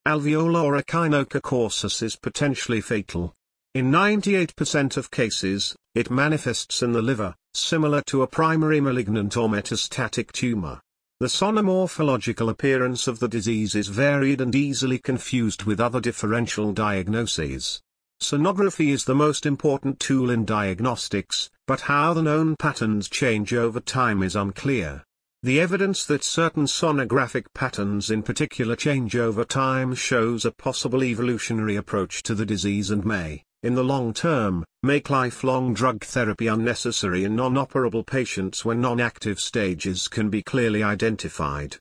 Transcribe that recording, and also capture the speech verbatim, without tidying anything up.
alveolar echinococcus is potentially fatal. In ninety-eight percent of cases, it manifests in the liver, similar to a primary malignant or metastatic tumor. The sonomorphological appearance of the disease is varied and easily confused with other differential diagnoses. Sonography is the most important tool in diagnostics, but how the known patterns change over time is unclear. The evidence that certain sonographic patterns in particular change over time shows a possible evolutionary approach to the disease and may, in the long term, make lifelong drug therapy unnecessary in non-operable patients when non-active stages can be clearly identified.